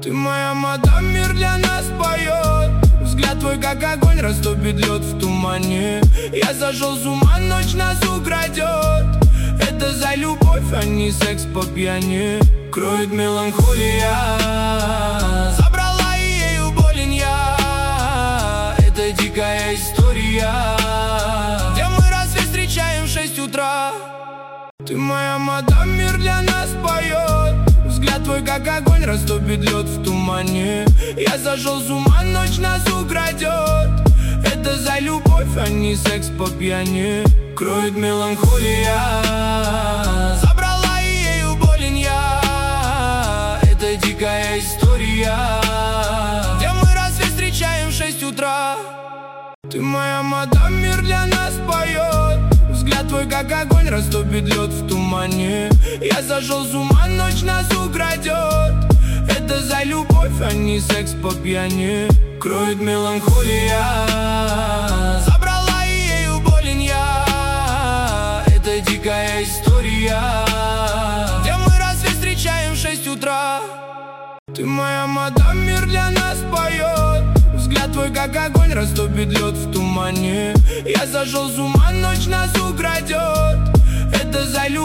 Ты моя мадам, мир для нас поет. Взгляд твой, как огонь, растопит лед в тумане. Я зашел с ума, ночь нас украдет. Это за любовь, а не секс по пьяни. Кроет меланхолия, забрала и ею болен я. Это дикая история, где мы рассвет встречаем в 6 утра. Ты моя мадам, мир для нас поет. Взгляд твой, как огонь, растопит лед в тумане. Я зашел с ума, ночь нас украдет. Это за любовь, а не секс по пьяни. Кроет меланхолия, забрала и ею болен я. Это дикая история, где мы рассвет встречаем в 6 утра. Ты моя мадам, мир для нас поет. Взгляд твой, как огонь, растопит лед в тумане. Я зашел с ума, ночь нас украдет. Это за любовь, а не секс по пьяни. Кроет меланхолия, забрала и ею болен я. Это дикая история, где мы рассвет встречаем в 6 утра. Ты моя мадам, мир для нас поет. Взгляд твой, как огонь, растопит лед в тумане. Я зашел с ума, ночь нас украдет. Это за любовь.